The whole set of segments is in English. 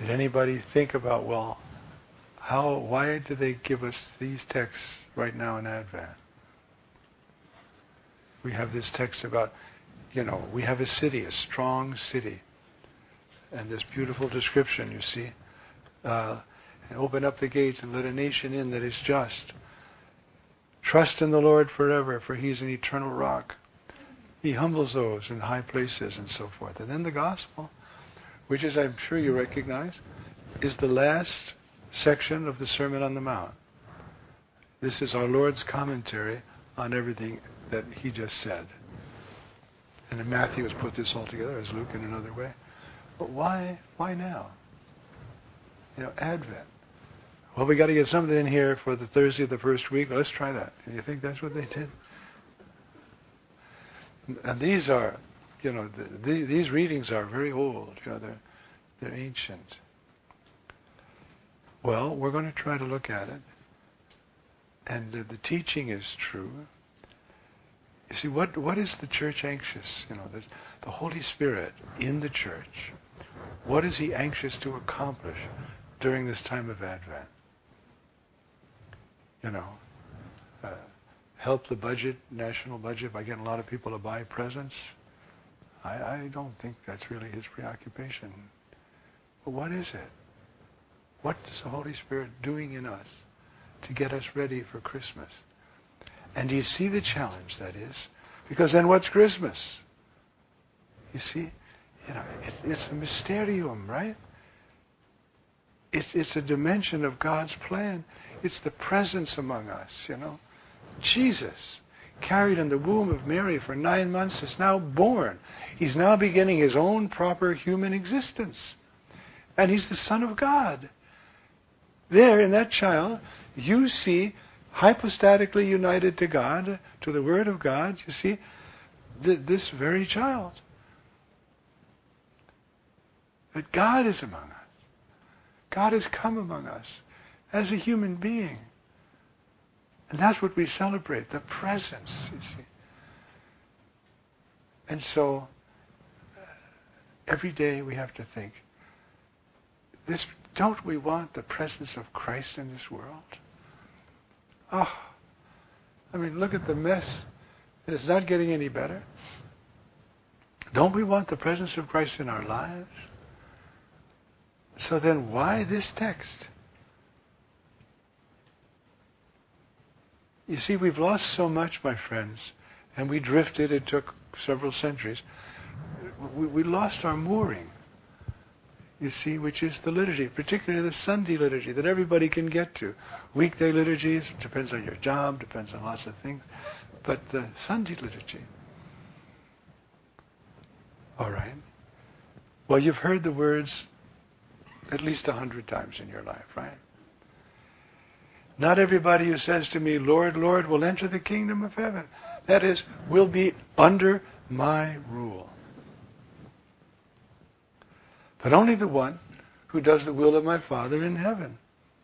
Did anybody think about, well, why do they give us these texts right now in Advent? We have this text about, we have a city, a strong city. And this beautiful description, you see. And open up the gates and let a nation in that is just. Trust in the Lord forever, for He's an eternal rock. He humbles those in high places and so forth. And then the gospel, which is, I'm sure you recognize, is the last section of the Sermon on the Mount. This is our Lord's commentary on everything that He just said. And then Matthew has put this all together, as Luke in another way. But why now? Advent. Well, we got to get something in here for the Thursday of the first week. Let's try that. Do you think that's what they did? And these are, these readings are very old. They're ancient. Well, we're going to try to look at it. And the teaching is true. You see, what is the church anxious? The Holy Spirit in the church. What is He anxious to accomplish during this time of Advent? Help the budget, national budget, by getting a lot of people to buy presents. I don't think that's really His preoccupation. But what is it? What is the Holy Spirit doing in us to get us ready for Christmas? And do you see the challenge that is? Because then what's Christmas? You see? It's a mysterium, right? It's a dimension of God's plan. It's the presence among us, Jesus, carried in the womb of Mary for 9 months, is now born. He's now beginning His own proper human existence. And He's the Son of God. There, in that child, you see, hypostatically united to God, to the Word of God, you see, this very child. That God is among us. God has come among us as a human being. And that's what we celebrate, the presence, you see. And so, every day we have to think, don't we want the presence of Christ in this world? Look at the mess. It's not getting any better. Don't we want the presence of Christ in our lives? So then why this text? You see, we've lost so much, my friends, and we drifted. It took several centuries. We lost our mooring, you see, which is the liturgy, particularly the Sunday liturgy that everybody can get to. Weekday liturgies, depends on your job, depends on lots of things. But the Sunday liturgy. All right. Well, you've heard the words at least 100 times in your life, right? Not everybody who says to me, Lord, Lord, will enter the kingdom of heaven. That is, will be under my rule. But only the one who does the will of my Father in heaven.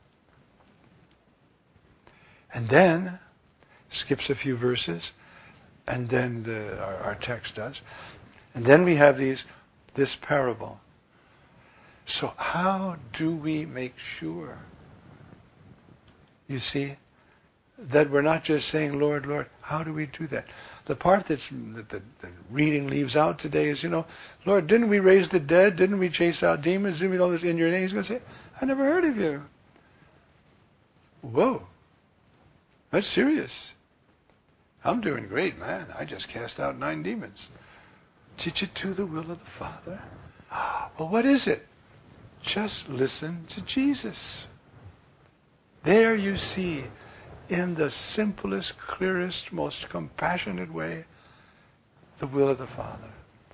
And then, skips a few verses, and then our text does. And then we have this parable. So how do we make sure, you see, that we're not just saying, Lord, Lord? How do we do that? The part that the reading leaves out today is, Lord, didn't we raise the dead? Didn't we chase out demons? Didn't we do all this in your name? He's going to say, I never heard of you. Whoa. That's serious. I'm doing great, man. I just cast out 9 demons. Did you do the will of the Father? Well, what is it? Just listen to Jesus. There you see, in the simplest, clearest, most compassionate way, the will of the Father.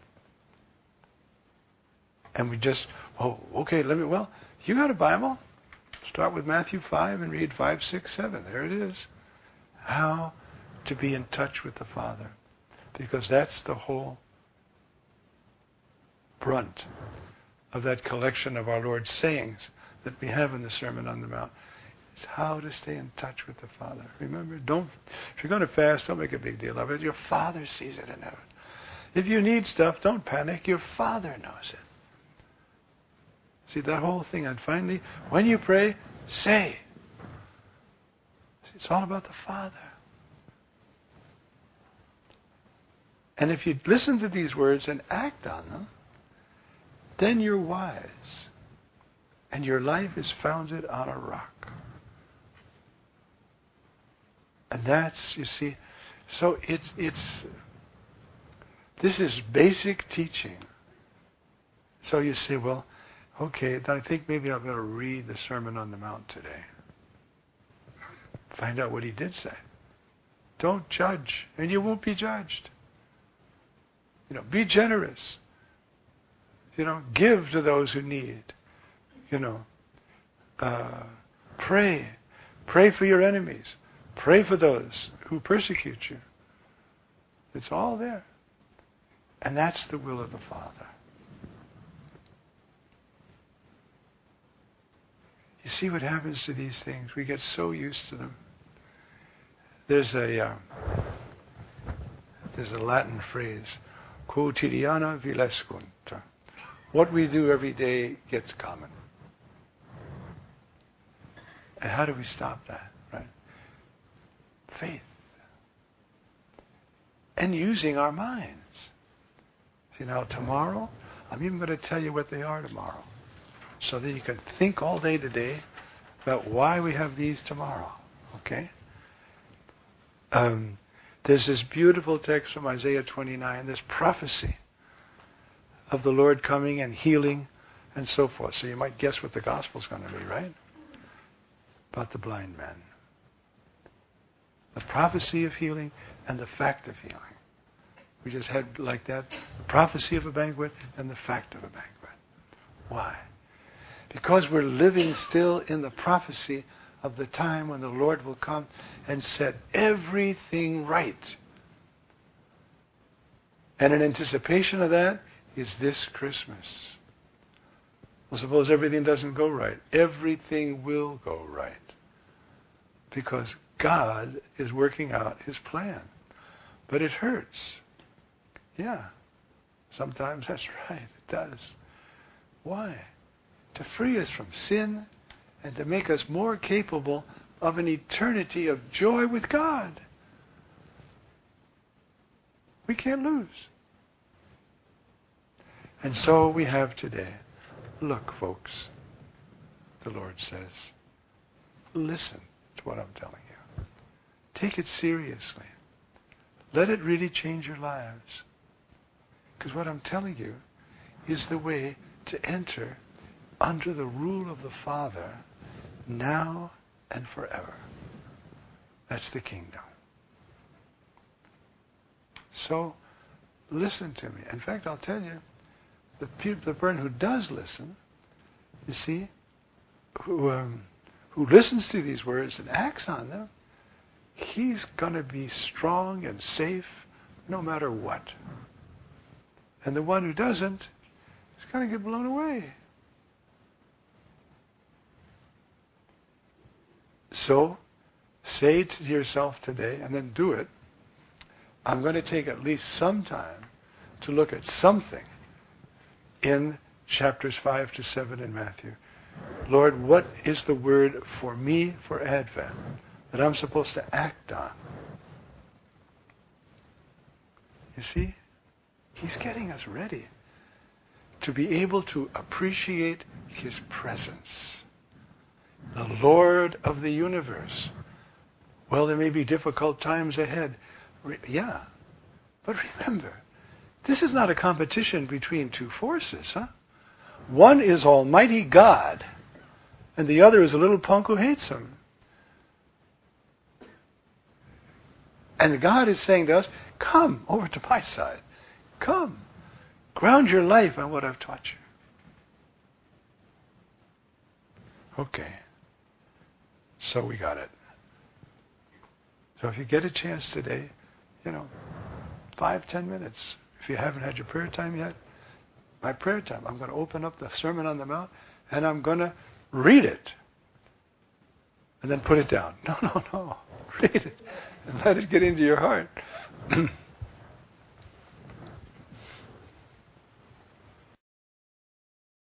And we just, you got a Bible? Start with Matthew 5 and read 5, 6, 7. There it is. How to be in touch with the Father. Because that's the whole brunt of that collection of our Lord's sayings that we have in the Sermon on the Mount. It's how to stay in touch with the Father. Remember, if you're going to fast, don't make a big deal of it. Your Father sees it in heaven. If you need stuff, don't panic. Your Father knows it. See, that whole thing. And finally, when you pray, say. See, it's all about the Father. And if you listen to these words and act on them, then you're wise. And your life is founded on a rock. And that's, you see, so this is basic teaching. So you say, well, okay, I think maybe I'm going to read the Sermon on the Mount today. Find out what he did say. Don't judge, and you won't be judged. Be generous. Give to those who need. Pray. Pray for your enemies. Pray for those who persecute you. It's all there. And that's the will of the Father. You see what happens to these things? We get so used to them. There's a Latin phrase, quotidiana vilescunt. What we do every day gets common. And how do we stop that? Right? Faith. And using our minds. See, now tomorrow, I'm even going to tell you what they are tomorrow. So that you can think all day today about why we have these tomorrow. Okay? There's this beautiful text from Isaiah 29, this prophecy of the Lord coming and healing and so forth. So you might guess what the gospel's going to be, right? About the blind man. The prophecy of healing and the fact of healing. We just had like that, the prophecy of a banquet and the fact of a banquet. Why? Because we're living still in the prophecy of the time when the Lord will come and set everything right. And in anticipation of that is this Christmas. Well, suppose everything doesn't go right. Everything will go right. Because God is working out His plan. But it hurts. Yeah. Sometimes that's right. It does. Why? To free us from sin and to make us more capable of an eternity of joy with God. We can't lose. And so we have today. Look, folks, the Lord says, listen to what I'm telling you. Take it seriously. Let it really change your lives. Because what I'm telling you is the way to enter under the rule of the Father now and forever. That's the kingdom. So, listen to me. In fact, I'll tell you, the person who does listen, you see, who listens to these words and acts on them, he's going to be strong and safe no matter what. And the one who doesn't is going to get blown away. So, say to yourself today, and then do it, I'm going to take at least some time to look at something in chapters 5 to 7 in Matthew. Lord, what is the word for me for Advent that I'm supposed to act on? You see? He's getting us ready to be able to appreciate His presence. The Lord of the universe. Well, there may be difficult times ahead. Yeah. But remember, this is not a competition between two forces, huh? One is Almighty God, and the other is a little punk who hates Him. And God is saying to us, come over to my side. Come. Ground your life on what I've taught you. Okay. So we got it. So if you get a chance today, 5-10 minutes. If you haven't had your prayer time yet, my prayer time, I'm going to open up the Sermon on the Mount and I'm going to read it. And then put it down. No. Read it. And let it get into your heart.